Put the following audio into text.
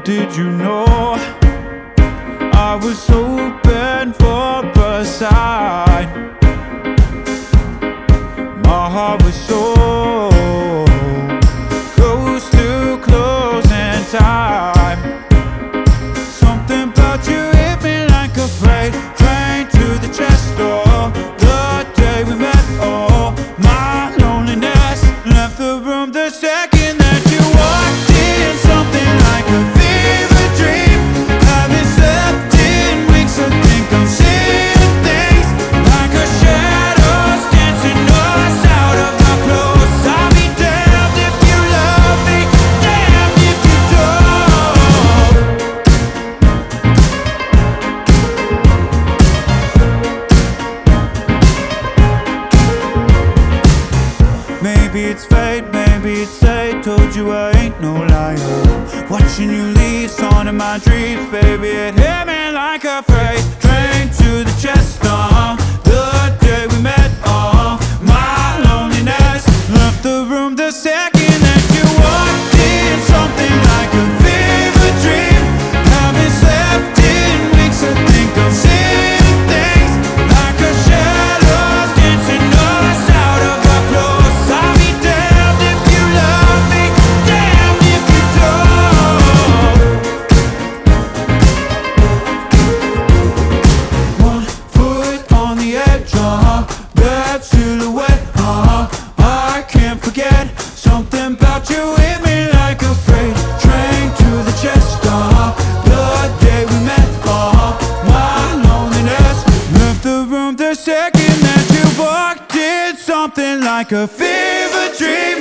did you know I was hoping for a sign? My heart was so close to closing time. Something about you hit me like a freight train to the chest door. The day we met, oh, my loneliness left the room the second that you walked in. Something like a fever dream. Haven't slept in weeks, I think I'm seeing things like a shadows dancing us out of our clothes. I'll be damned if you love me, damned if you don't. Maybe it's fate, maybe it's fate. Told you I ain't no liar. Watching you leave, song in my dreams, baby, it hit me like a freight train to the chest. The day we met, my loneliness left the room the second that you walked in. Something like a fever dream. Haven't slept in weeks, I think I'm seeing things like a shadows dancing us out of our clothes. I'll be damned if you love me, damned if you don't. One foot on the edge, that silhouette, I can't forget. Something about you hit me like a freight train to the chest. The day we met, my loneliness left the room the second that you walked in. Something like a fever dream.